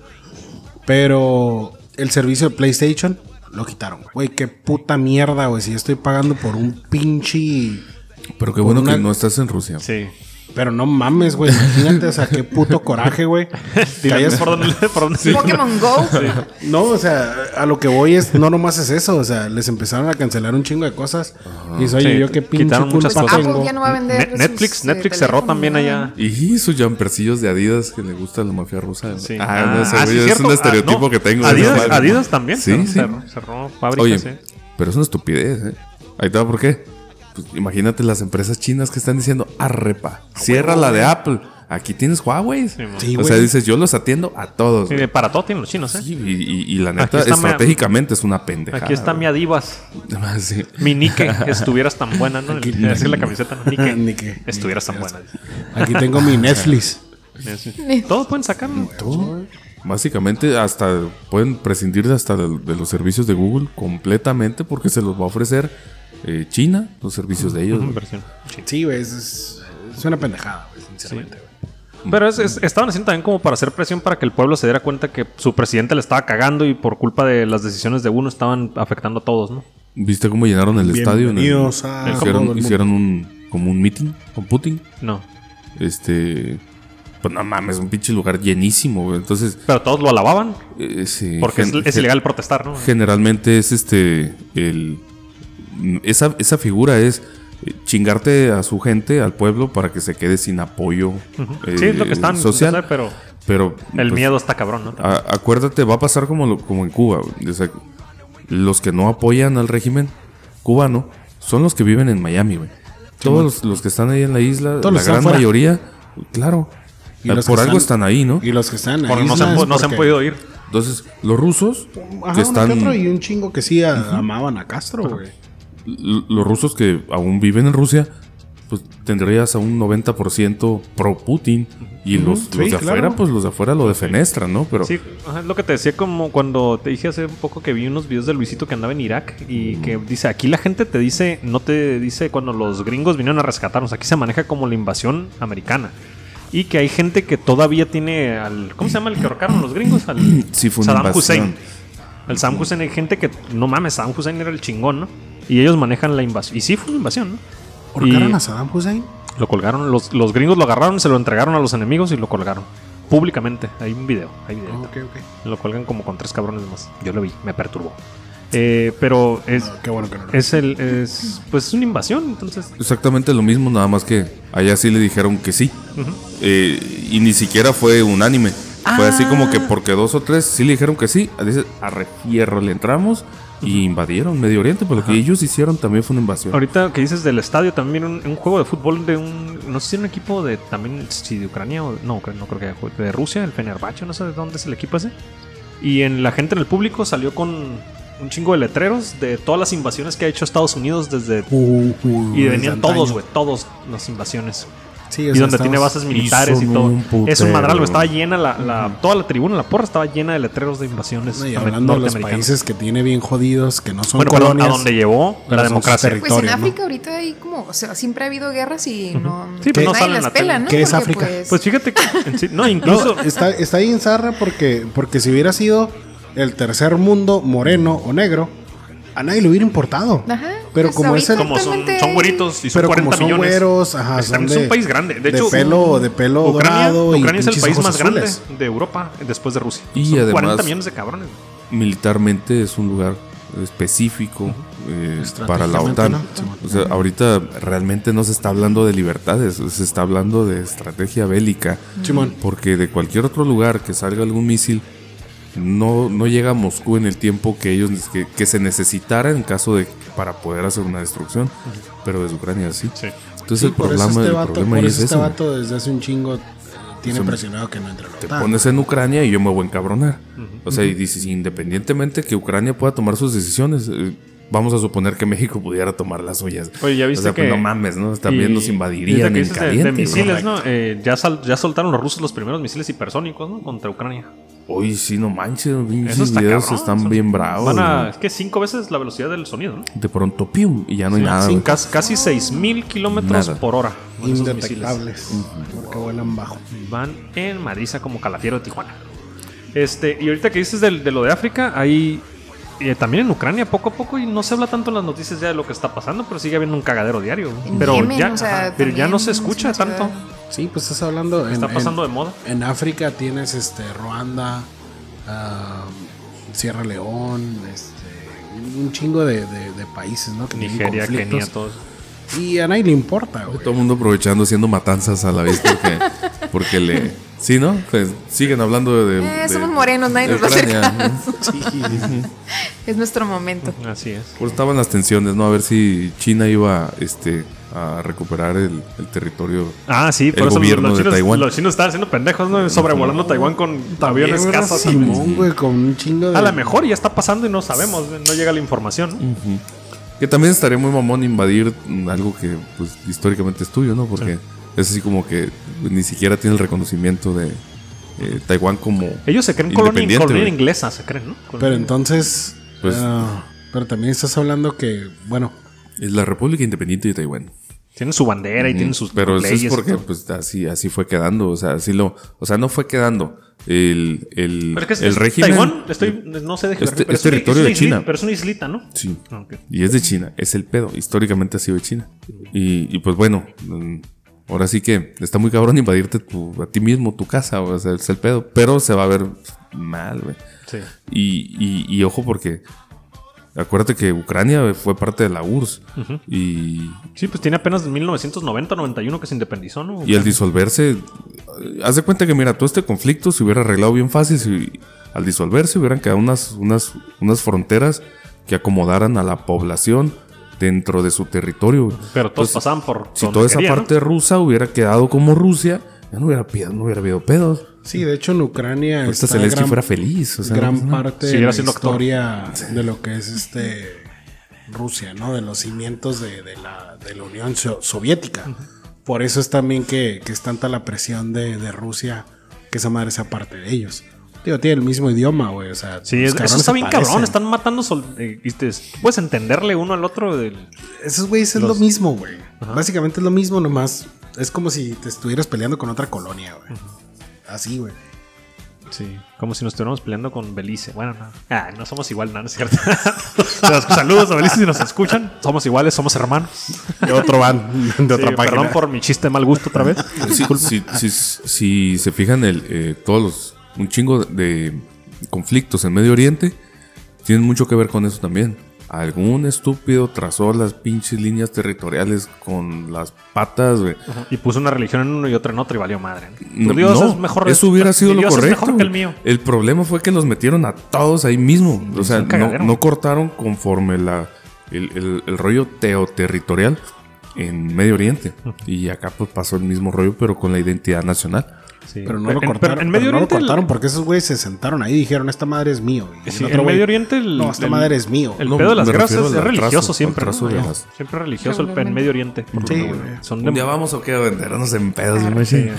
Pero el servicio de PlayStation lo quitaron, güey. Güey, qué puta mierda, güey. Si yo estoy pagando por un pinche... Pero qué Por bueno una- que no estás en Rusia. Sí. Pero no mames, güey. Imagínate, o sea, qué puto coraje, güey. Que hayas- por dónde, por dónde- Pokémon Go. No, o sea, a lo que voy es, no nomás es eso, o sea, les empezaron a cancelar un chingo de cosas. Y soy Sí, yo qué pinche quitaron muchas culpa cosas. tengo. Apple ya no va a vender. Ne- sus, Netflix, eh, Netflix cerró teléfonos, también ¿no? allá. Y sus jumpercillos de Adidas que le gusta a la mafia rusa. Sí. Ah, no sé, Ah, güey, sí, es cierto. un estereotipo Ah, no. que tengo. de Adidas, esa madre. Adidas también Sí, cerró, sí. cerró, cerró fábricas, Oye, sí. pero es una estupidez, ¿eh? Ahí te va, ¿por qué? Pues imagínate las empresas chinas que están diciendo, arrepa, cierra la de Apple. Aquí tienes Huawei. Sí, mo. Sí, o sea, güey. dices, yo los atiendo a todos. Sí, güey. para todo tienen los chinos, ¿eh? Sí, y, y- y la Aquí neta, está mi- estratégicamente es una pendejada. Aquí está mi güey. Adivas. Sí. Mi Nike, estuvieras tan buena, ¿no? Aquí- Así la camiseta, ¿no? Nike. Nike. Estuvieras tan buena. Aquí tengo mi Netflix. Sí. Todos pueden sacarlo. Básicamente, hasta pueden prescindir de hasta de, de los servicios de Google completamente porque se los va a ofrecer eh, China, los servicios de ellos. Ujú, güey. versión. Sí. Sí, güey, es, es, es una pendejada, güey, sinceramente, güey. Pero es- es- estaban haciendo también como para hacer presión para que el pueblo se diera cuenta que su presidente le estaba cagando y por culpa de las decisiones de uno estaban afectando a todos, ¿no? ¿Viste cómo llenaron el estadio? En el- Bienvenidos a todo hicieron el mundo. hicieron un, como un meeting con Putin. No. Este. Pues no mames, un pinche lugar llenísimo, güey. Entonces, Pero todos lo alababan eh, sí, porque es, gen- es gen- ilegal protestar, ¿no? Generalmente es este. El, esa, esa figura es eh, chingarte a su gente, al pueblo, para que se quede sin apoyo eh, Sí, es lo que están social. pero Pero el pues, miedo está cabrón, ¿no? a- acuérdate, va a pasar como, lo- como en Cuba. Güey. O sea, los que no apoyan al régimen cubano son los que viven en Miami, güey. Todos los, los que están ahí en la isla, Todos la los que gran están fuera. mayoría, claro. Y Ah, los por que algo están- están ahí, ¿no? Y los que están en la Porque no se isla han, es pu- no se han porque- podido ir. Entonces, los rusos Ajá, que uno que otro están. y un chingo que sí a- amaban a Castro, güey. l- Los rusos que aún viven en Rusia, pues tendrías a un noventa por ciento pro Putin. Y los, sí, los de claro. afuera, pues los de afuera lo defenestran, ¿no? Pero Sí, ajá, es lo que te decía como cuando te dije hace un poco que vi unos videos de Luisito que andaba en Irak y que dice, aquí la gente te dice, no te dice cuando los gringos vinieron a rescatarnos, aquí se maneja como la invasión americana. Y que hay gente que todavía tiene al... ¿Cómo se llama el que ahorcaron los gringos? Al Sí, fue una Saddam invasión. Hussein. El Saddam Hussein, hay gente que, no mames, Saddam Hussein era el chingón, ¿no? Y ellos manejan la invasión. Y sí fue una invasión, ¿no? ¿Ahorcaron Y- a Saddam Hussein? Lo colgaron, los, los gringos lo agarraron, se lo entregaron a los enemigos y lo colgaron. Públicamente. Hay un video. Hay video. Ok, ok. Lo cuelgan como con tres cabrones más. Yo lo vi, me perturbó. Eh, pero es, No, qué bueno que no lo es el es pues es una invasión, entonces. exactamente lo mismo, nada más que allá sí le dijeron que sí. Eh, y ni siquiera fue unánime. Fue así como que porque dos o tres sí le dijeron que sí. Dice, a fierro le entramos y invadieron Medio Oriente. Pero lo que ellos hicieron también fue una invasión. Ahorita que dices del estadio, también un, un juego de fútbol de un. No sé si era un equipo de también. Si de Ucrania o. No, creo- no creo que era juego- de Rusia, el Fenerbahce, no sé de dónde es el equipo ese. Y en la gente en el público salió con un chingo de letreros de todas las invasiones que ha hecho Estados Unidos desde. Uh, uh, Y desde venían antaño. todos, güey, todos las invasiones. Sí, o Y sea, donde tiene estamos- bases militares y son todo. un Es un putero. madral, güey. Estaba llena la, la- toda la tribuna, la porra estaba llena de letreros de invasiones No, y amer- hablando de los norteamericanas. países que tiene bien jodidos, que no son Bueno, perdón, colonias. a donde llevó pero la son democracia. sus Pues en territorios, ¿no? África ahorita hay como, o sea, siempre ha habido guerras y no, Sí, pero no nadie sale en las la pela, tele. ¿no? ¿Qué es Porque, África? Pues, Pues fíjate que en sí- no, incluso No, está, está ahí en zarra porque, porque si hubiera sido el tercer mundo moreno o negro, a nadie le hubiera importado. ajá. Pero Pues como es ahorita el... Como son, Actualmente- son güeritos y son Pero como cuarenta son millones. güeros, ajá, Es, son también es de- un país grande. De, hecho, pelo, de pelo Ucrania, dorado y Ucrania es el pinches país ojos más grande azules. de Europa después de Rusia. Y Son además- cuarenta millones de cabrones. Militarmente es un lugar específico eh, para la Estratégicamente, OTAN. ¿no? Sí, O sea, ahorita realmente no se está hablando de libertades, se está hablando de estrategia bélica. Simón. Porque de cualquier otro lugar que salga algún misil, no, no llega a Moscú en el tiempo que ellos que, que se necesitara en caso de para poder hacer una destrucción. Pero desde Ucrania sí. Sí. Entonces Sí, el por eso problema, este el vato, problema por ahí eso es este eso. vato desde hace un chingo eh, tiene O sea, presionado que no entre la Te OTAN. pones en Ucrania y yo me voy a encabronar. O sea, y dices, independientemente que Ucrania pueda tomar sus decisiones, eh, vamos a suponer que México pudiera tomar las suyas. Oye, ya viste o sea, pues que- no mames, ¿no? También Y- nos y invadirían ahorita que en dices de- caliente. De, misiles, ¿no? ¿no? Eh, ya, sal- ya soltaron los rusos los primeros misiles hipersónicos, ¿no? Contra Ucrania. Uy, sí, no manches, Eso pinches está videos cabrón. están Son- bien bravos. Van a, güey. es que cinco veces la velocidad del sonido, ¿no? De pronto, pium, y ya no hay Sí, nada. sí, güey. cas- casi seis mil kilómetros Nada. por hora. con esos misiles. Indetectables. Porque vuelan bajo. Van en madriza como Calafiero de Tijuana. Este, y ahorita que dices del- de, lo de África, hay eh, también en Ucrania poco a poco, y no se habla tanto en las noticias ya de lo que está pasando, pero sigue habiendo un cagadero diario. En Pero, Yemen, ya, o sea, ajá, pero ya también no se es escucha una tanto. ciudad. Sí, pues estás hablando. En, Está pasando en- de moda. En África tienes este Ruanda, ah, Sierra León, este, un chingo de, de- de países, ¿no? Que tienen Nigeria, conflictos. Kenia, todos. Y a nadie le importa, güey. Todo el mundo aprovechando haciendo matanzas a la vez porque, porque le... Sí, ¿no? Pues siguen hablando de... Eh, de- somos morenos, nadie de nos va a hacer Ucrania, ¿no? caso. Es nuestro momento. Así es. Pues estaban las tensiones, ¿no? A ver si China iba este, a recuperar el, el territorio. Ah, sí, por El eso los, gobierno los de chinos, Taiwán. los chinos estaban haciendo pendejos, ¿no? Sobrevolando Taiwán con aviones También, casas. Simón, güey, con un chingo de. A lo mejor ya está pasando y no sabemos, no llega la información. ¿no? Que también estaría muy mamón invadir mm, algo que pues históricamente es tuyo, ¿no? Porque es así como que ni siquiera tiene el reconocimiento de eh, Taiwán como Ellos se creen colonia, independiente, colonia güey. inglesa, se creen, ¿no? Colonia- Pero entonces. Pues- ah, pero también estás hablando que, bueno, Es la República Independiente de Taiwán. Tienen su bandera y tienen sus Pero eso leyes. es y porque todo. pues así, así fue quedando. O sea, así lo. O sea, no fue quedando. El, el, Pero es que es- el es régimen. Taiwán, estoy, no sé de Este- pero es una- territorio una de China. islita, Pero es una islita, ¿no? Sí. Ah, ok. Y es de China, es el pedo. Históricamente ha sido de China. Y, y pues bueno, mm, ahora sí que está muy cabrón invadirte tu, a ti mismo, tu casa, o sea, es el pedo. Pero se va a ver mal, güey. Sí. Y, y, y ojo porque acuérdate que Ucrania fue parte de la U R S S. Y, Sí, pues tiene apenas mil novecientos noventa noventa y uno que se independizó, ¿no? y al disolverse, eh, haz de cuenta que mira, todo este conflicto se hubiera arreglado bien fácil si al disolverse hubieran quedado unas, unas, unas fronteras que acomodaran a la población dentro de su territorio. Pero todos Entonces, pasaban por Si donde toda esa querían, ¿no? parte rusa hubiera quedado como Rusia, ya no hubiera, pi- no hubiera habido pedos. sí, de hecho en Ucrania Esta está Zelensky gran, fuera feliz. O sea, gran no, parte de Siguiera la siendo actor. historia de lo que es este Rusia, ¿no? De los cimientos de, de la, de la Unión So- Soviética. Por eso es también que, que es tanta la presión de, de Rusia que esa madre sea parte de ellos. Digo, tiene el mismo idioma, güey. O sea, Sí, los es- eso cabrones está se bien parecen. cabrón. Están matando. sol- eh, y te- puedes entenderle uno al otro. Del, Esos güeyes es Los- lo mismo, güey. Básicamente es lo mismo, nomás. Es como si te estuvieras peleando con otra colonia, güey. Así, güey. sí, como si nos estuviéramos peleando con Belice. Bueno, no. Ah, no somos igual, no, no es cierto. Saludos a Belice si nos escuchan. Somos iguales, somos hermanos. De otro van, de otra Sí, página. perdón por mi chiste de mal gusto otra vez. Si, si, si, si se fijan, el, eh, todos los, un chingo de conflictos en Medio Oriente tienen mucho que ver con eso también. Algún estúpido trazó las pinches líneas territoriales con las patas, güey. Y puso una religión en uno y otra en otro y valió madre. Tu No, Dios no, es mejor. eso hubiera sido mi lo Dios correcto. Es mejor que el güey. mío. El problema fue que los metieron a todos ahí mismo. O sea, un no, cagadero. no cortaron conforme la, el, el- el rollo teoterritorial en Medio Oriente. Y acá pues pasó el mismo rollo, pero con la identidad nacional. Sí. Pero no lo En- cortaron. pero en pero Medio no lo Oriente. el- cortaron porque esos güeyes se sentaron ahí y dijeron: esta madre es mío. Y el Sí, otro en güey, Medio Oriente. El, no, esta el- madre es mío. El No, pedo de las me guerras refiero es, al es religioso trazo, al siempre. trazo ¿no? de las- Siempre religioso el, en Regularmente. Medio Oriente. por Sí, lo- güey. Son Un de día vamos o qué a vendernos en pedos, Claro. imagínate.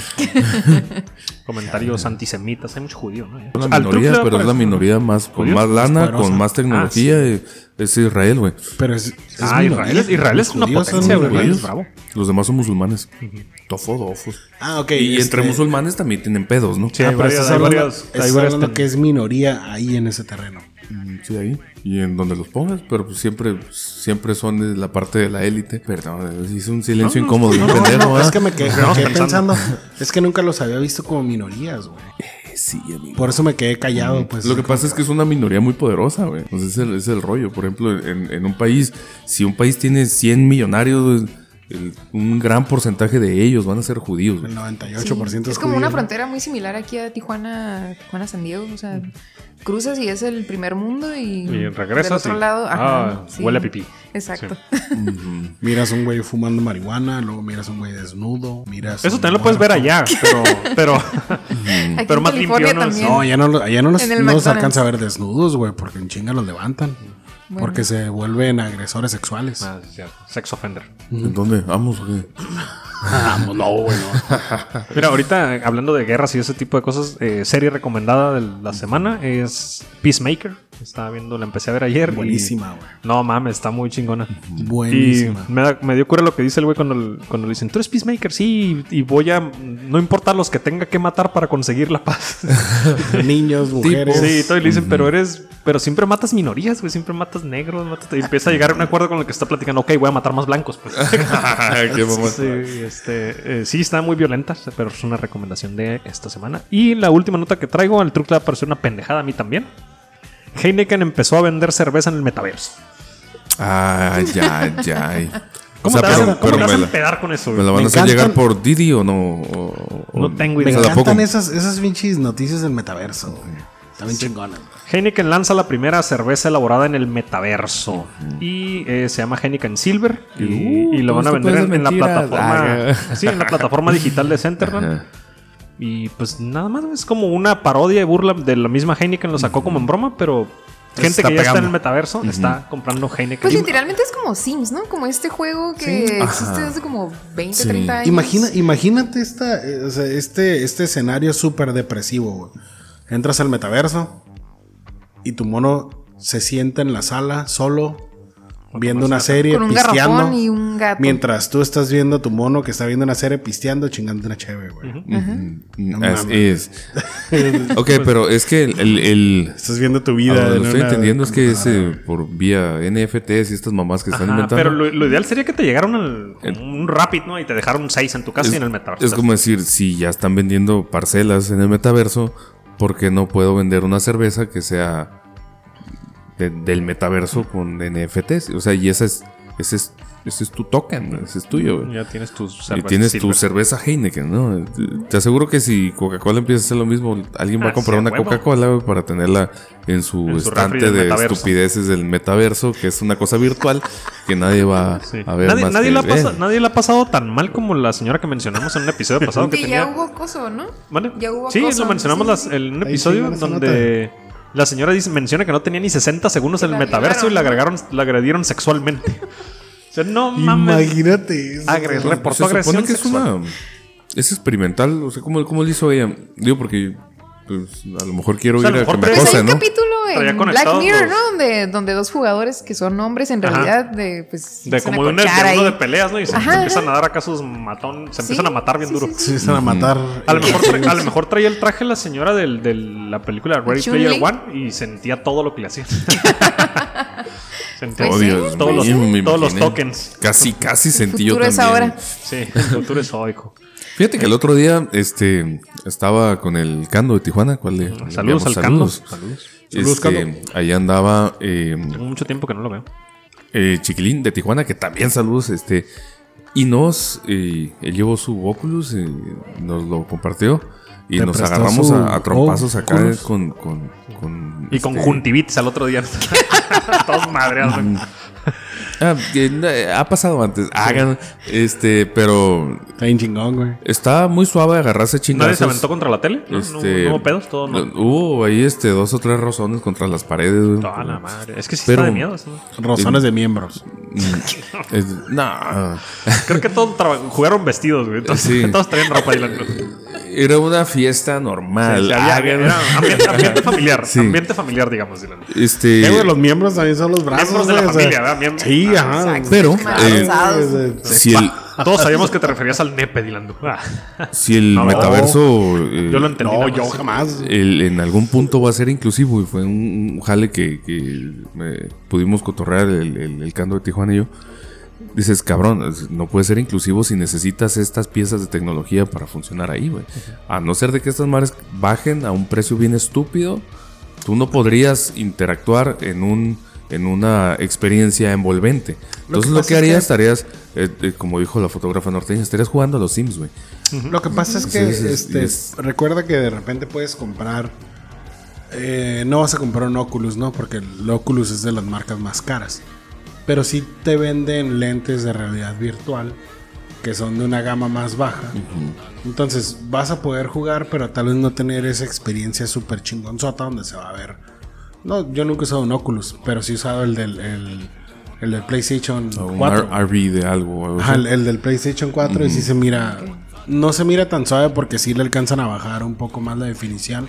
comentarios antisemitas. Hay mucho judío, ¿no? Es la Al Trump le minoría, da pero por es la eso, ¿no? minoría más con ¿Judíos? más lana, poderosa. con más tecnología. eh, Es Israel, güey. Pero es, es Ah, minoría. Israel, es- Israel es Los una judíos son potencia, güey. minoría. Israel es bravo. Los demás son musulmanes. Tofodofos. Ah, ok. Y este- entre musulmanes también tienen pedos, ¿no? Sí, Ah, hay pero varias- estás hay hablando, varias- hay estás varias hablando ten- que es minoría ahí en ese terreno. Sí, ahí. Y en donde los pongas, pero pues siempre, siempre son de la parte de la élite. Perdón, hice un silencio No, no, incómodo. no, bien no, pendejo, No, ¿verdad? es que me quedé, me Estamos quedé pensando. pensando. Es que nunca los había visto como minorías, güey. Eh, sí, amigo. Por eso me quedé callado, pues. Lo que pasa es que es una minoría muy poderosa, güey. Entonces es el, es el rollo. Por ejemplo, en, en un país, si un país tiene cien millonarios, el- un gran porcentaje de ellos van a ser judíos, güey. El noventa y Sí, ocho por ciento es es como judío, una ¿no? frontera muy similar aquí a Tijuana, Tijuana San Diego, o sea, cruzas y es el primer mundo y, Y regresas del otro y- lado, ah, ajá, sí. huele a pipí. Exacto. Miras un güey fumando marihuana, luego miras un güey desnudo, miras. Eso un también lo puedes ver muerto. allá, pero, pero, Aquí pero en más California limpio, ¿no? también. No, allá no, lo- allá no los, En el no los McDonald's. alcanza a ver desnudos, güey, porque en chinga los levantan. Bueno. Porque se vuelven agresores sexuales. Ah, sí, cierto. Sex offender. ¿En dónde? Vamos, güey. Ah, no, güey, no. Mira, ahorita hablando de guerras y ese tipo de cosas, eh, serie recomendada de la semana es Peacemaker. Estaba viendo, la empecé a ver ayer. y- Buenísima, güey. No mames, está muy chingona. Buenísima. Y me, da- me dio cura lo que dice el güey cuando, cuando le dicen, tú eres Peacemaker, sí, y voy a, no importa los que tenga que matar para conseguir la paz. Niños, mujeres. Sí, y todo, y le dicen, pero eres, pero siempre matas minorías, güey, siempre matas negros, matas, y empieza a llegar a un acuerdo con el que está platicando, ok, voy a matar más blancos, pues. Qué mamón. Sí, este, eh, sí, está muy violenta, pero es una recomendación de esta semana. Y la última nota que traigo, al truco le va a parecer una pendejada a mí también. Heineken empezó a vender cerveza en el metaverso. Ah, ya, ya. ¿Cómo O sea, te vas, pero- a- cómo pero te vas me a la- empedar con eso? ¿Me güey? la van Me a hacer encantan- llegar por Didi o no? O- o- No tengo Me idea. o sea, encantan tampoco. esas, esas pinches noticias del metaverso, güey. Está bien chingona. Heineken lanza la primera cerveza elaborada en el metaverso y eh, se llama Heineken Silver y, Uh, y lo todo van a esto vender puede en, ser en la mentiras. plataforma Ah, sí, en la plataforma digital de Centerland. Ajá. Y pues nada más es como una parodia y burla de la misma Heineken, lo sacó como en broma, pero gente está que ya está pegando. en el metaverso está comprando Heineken. Pues literalmente es como Sims, ¿no? Como este juego que Sí. existe Ajá. desde como veinte, Sí. treinta años. Imagina, imagínate esta, eh, o sea, este, este escenario súper depresivo, güey. Entras al metaverso y tu mono se sienta en la sala solo viendo una serie, Con un pisteando. garrafón y un gato. Mientras tú estás viendo a tu mono que está viendo una serie pisteando, chingando una cheve, güey. Mm, Ajá. Así es. Ok, pero es que el, el- el- Estás viendo tu a vida. lo que en estoy una entendiendo es que es computadora. eh, por vía N F Ts y estas mamás que están Ajá, inventando. pero lo, lo ideal sería que te llegaran al, un Rapid, ¿no? Y te dejaron un seis en tu casa y en el metaverso. Es como decir, si ya están vendiendo parcelas en el metaverso, ¿por qué no puedo vender una cerveza que sea de- del metaverso con N F Ts? O sea, y ese es, ese es, ese es tu token, ese es tuyo. güey. Ya tienes tus Y cervezas tienes tu Silver. cerveza Heineken, ¿no? Te aseguro que si Coca-Cola empieza a hacer lo mismo, alguien va Ah, a comprar sí, a una huevo. Coca-Cola güey, para tenerla en su En su refri estante del de metaverso. estupideces del metaverso, que es una cosa virtual que nadie va Sí. a ver Nadie, más nadie que le ha pasa- él. nadie le ha pasado tan mal como la señora que mencionamos en un episodio pasado que Que tenía. ya hubo acoso, ¿no? ¿Vale? Ya hubo Sí, acoso, lo mencionamos sí, las- sí. en un Ahí episodio sí, esa donde la señora dice, menciona que no tenía ni sesenta segundos Que en el la metaverso y la violaron, agregaron, la agredieron sexualmente. O sea, no mames. Imagínate eso. Agre- güey. reportó Se supone agresión que es sexual. una... Es experimental, o sea, ¿cómo, cómo lo hizo ella? Digo, porque pues, a lo mejor quiero O sea, a ir lo a que mejor me trae- Pues hay acosen, un ¿no? capítulo Traía en Black conectados Mirror, los- ¿no? Donde, donde dos jugadores que son hombres en Ajá. realidad de pues De empiezan como a de un de cochar uno ahí. de peleas, ¿no? Y se Ajá, empiezan ajá. a dar acá sus matón, se Sí, empiezan a matar bien sí, duro. sí, sí. Se empiezan a matar. A lo, mejor tra- a lo mejor traía el traje la señora del, de la película Ready Chun-Li. Player One y sentía todo lo que le hacían. Sentía Pues Oh, sí, Dios todos los, mío, me todos los imaginé. tokens. Casi, casi sentí yo futuro es también. ahora. Sí, el futuro es hoico. Fíjate que el otro día este, estaba con el Cando de Tijuana. ¿Cuál le, le Saludos enviamos al Cando. Saludos. Saludos, Este, Cando. ahí andaba eh, Tengo mucho tiempo que no lo veo. eh, Chiquilín de Tijuana, que también saludos. Este, y nos, eh, él llevó su Oculus, eh, nos lo compartió. Y ¿Te nos prestó agarramos su a, a trompazos acá Oculus? con, con, con, Y con este, juntivitis al otro día. Todos madreados. ah, que, eh, ha pasado antes. Hagan, este, pero Está bien chingón, güey. está muy suave agarrarse chingazos. ¿Nadie se aventó contra la tele? ¿No? Este, ¿No, no hubo pedos? Todo no. Hubo ahí este, dos o tres rozones contra las paredes. güey. Toda la madre. Es que sí Pero- está de miedo eso. Rozones de miembros. Es- no, Creo que todos traba- jugaron vestidos, güey. Todos, Sí. todos traían ropa ahí. La... era una fiesta normal. Sí, había- Hagan- era ambiente, ambiente familiar. Sí. Ambiente familiar, digamos. Dylan. Este, Eh, güey, los miembros también son los brazos. Miembros de la güey, o sea, familia, ¿verdad? Miembros. Sí, Ah, ajá. exacto. pero Más eh, avanzados. Sí, si el, Todos sabíamos que te referías al nepe, Dylan. Ah. Si el No, metaverso eh, Yo lo entendí. No, nada yo más. jamás. el- en algún punto va a ser inclusivo y fue un, un jale que, que eh, pudimos cotorrear el, el, el Cando de Tijuana y yo. Dices, cabrón, no puede ser inclusivo si necesitas estas piezas de tecnología para funcionar ahí, güey. A no ser de que estas madres bajen a un precio bien estúpido, tú no podrías interactuar en un en una experiencia envolvente. Entonces que lo pasa que es harías, que- estarías, eh, eh, como dijo la fotógrafa norteña, estarías jugando a los Sims, güey. Lo que pasa es que Sí, sí, sí, este, es- recuerda que de repente puedes comprar. eh, no vas a comprar un Oculus, ¿no? Porque el Oculus es de las marcas más caras. Pero sí te venden lentes de realidad virtual que son de una gama más baja. Entonces vas a poder jugar, pero tal vez no tener esa experiencia súper chingonzota donde se va a ver. No, yo nunca he usado un Oculus, pero sí he usado el del, el, el del PlayStation O un cuatro. R V de algo. o algo Ajá, así. el, el del PlayStation cuatro y sí se mira. No se mira tan suave porque sí le alcanzan a bajar un poco más la definición.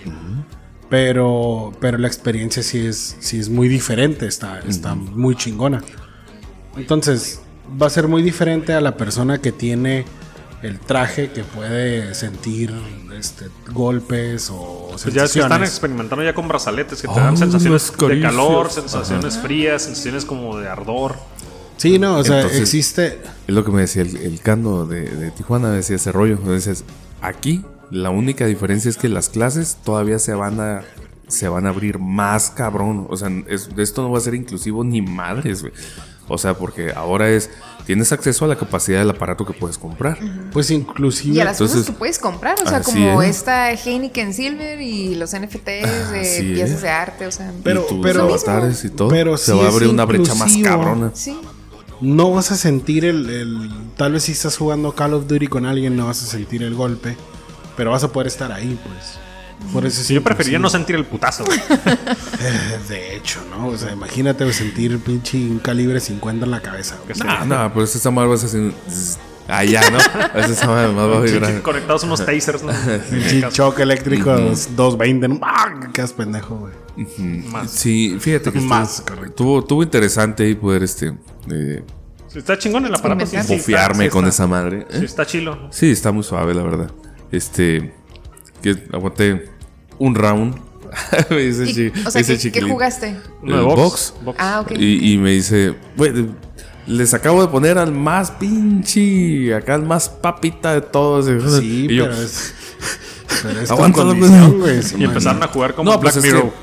Pero, pero la experiencia sí es, sí es muy diferente. Está, está muy chingona. Entonces, va a ser muy diferente a la persona que tiene el traje que puede sentir este, golpes o Pues ya es que están sensaciones. experimentando ya con brazaletes que te Oh, dan sensaciones las de caricias. calor, sensaciones frías, sensaciones como de ardor. Sí, no, o sea, Entonces- existe. Es lo que me decía el, el Cando de, de Tijuana, decía ese rollo. Entonces, aquí la única diferencia es que las clases todavía se van a se van a abrir más cabrón. O sea, es- esto no va a ser inclusivo ni madres, güey. O sea, porque ahora es, tienes acceso a la capacidad del aparato que puedes comprar. Pues inclusive. Y a las cosas Entonces, que puedes comprar, o sea, así como es. esta Heineken Silver y los N F Ts de Así piezas es. de arte, o sea. Pero- y tus pero- avatares y todo. pero se sí va a es abrir una brecha más inclusivo. cabrona. Sí. No vas a sentir el, el- Tal vez si estás jugando Call of Duty con alguien, no vas a sentir el golpe. Pero vas a poder estar ahí, pues. Por eso es Sí, yo preferiría no inclusivo. sentir el putazo, güey. Eh, De hecho, ¿no? O sea, imagínate sentir pinche un calibre cincuenta en la cabeza. güey. No, no, pero esa madre va a ser. Ah, ya, ¿no? Esa madre más va a vibrar. Conectados unos tasers, ¿no? Pinche choque eléctrico doscientos veinte. ¿no? ¡Ah! Qué quedas pendejo, güey. Más. Sí, fíjate que Más, estuvo, correcto. tuvo, tuvo interesante ahí poder este eh, Sí, está chingón el aparato. Sí, sí, está- bofearme sí con está- esa madre. Sí, ¿eh? está chilo. Sí, está muy suave, la verdad. Este. Que aguanté un round. Me dice Y, chi- o sea, dice ¿qué, ¿qué Chiquilín. jugaste? Uno de El box. box. Box. Ah, ok. Y, y me dice, güey, les acabo de poner al más pinche, acá al más papita de todos. Sí, y yo, pero es. Pero es tu Aguántalo, condición, güey. güey. sí, Y man. empezaron a jugar como No, Black pues es Mirror.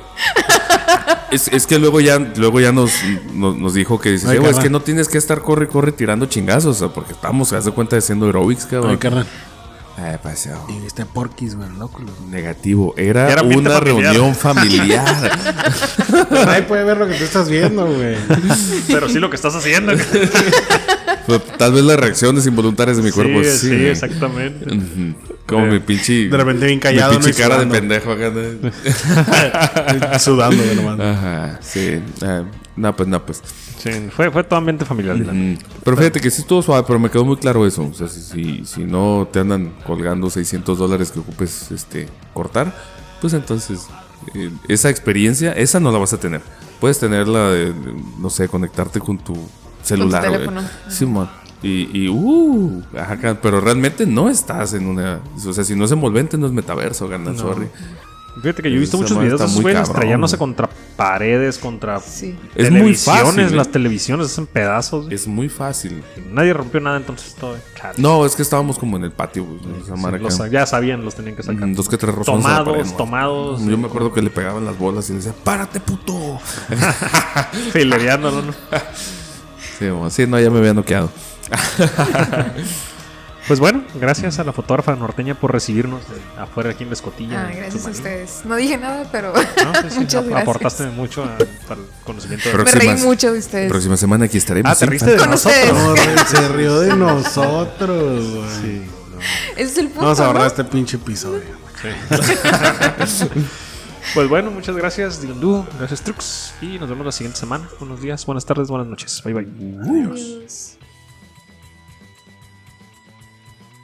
Es, es que luego ya, luego ya nos, nos, nos dijo que dice, Ay, "Eh, güey, es carnal. que no tienes que estar corre y corre tirando chingazos, o sea, porque estamos, haz de cuenta, haciendo aerobics, cabrón. Ay, carnal. Ay, paseo. Y viste Porquis, güey, loco. Negativo. Era, Era ambiente una familiar. reunión familiar. Nadie puede ver lo que tú estás viendo, güey. Pero sí lo que estás haciendo. Fue tal vez las reacciones involuntarias de mi cuerpo. Sí, Sí, sí, exactamente. Ujú. Como mi pinche. De repente bien callado, Mi pinche ¿no? Y cara de sudando. pendejo acá. ¿no? Sudando, güey, nomás. Ajá, sí. Ah, no, pues, no, pues. Sí, fue, fue todo ambiente familiar. Dylan. Mm, Pero fíjate que sí estuvo suave, pero me quedó muy claro eso. O sea, si, si, si no te andan colgando seiscientos dólares que ocupes este, cortar, pues entonces eh, esa experiencia, esa no la vas a tener. Puedes tenerla de, de, no sé, conectarte con tu celular. güey. teléfono. Simón. Y, y uh, ajá, pero realmente no estás en una. O sea, si no es envolvente, no es metaverso, ganan, sorry. Fíjate que yo he visto Esa muchos madre videos de está esos muy güeyes cabrón, estrellándose güey. contra paredes, contra Sí. Es muy televisiones. fácil, Las ¿eh? televisiones se hacen pedazos. güey. Es muy fácil. Nadie rompió nada, entonces todo. claro. No, es que estábamos como en el patio, güey. Esa Sí, madre los- acá. ya sabían, los tenían que sacar. Mm, Dos que tres rozones a la Tomados, pared, ¿no? tomados. Yo me acuerdo que le pegaban las bolas y le decía, ¡párate, puto! Filereándolo, ¿no? Sí, como, sí, no, ya me había noqueado. Pues bueno, gracias a la fotógrafa norteña por recibirnos de afuera aquí en la escotilla. Ah, en gracias a Tsumaní. ustedes. No dije nada, pero No, sí, sí, muchas ap- gracias. aportaste mucho a- para el conocimiento de Pero- Me reí próximas- mucho de ustedes. Próxima semana aquí estaremos. Ah, te ¿sí? riste de Con nosotros. ustedes. No, güey, se rió de nosotros, güey. Sí, Ese es el punto, Vamos a ahorrar ¿no? este pinche episodio. sí. Pues bueno, muchas gracias, Dilundú. Gracias, Trux. Y nos vemos la siguiente semana. Buenos días, buenas tardes, buenas noches. Bye, bye. Adiós.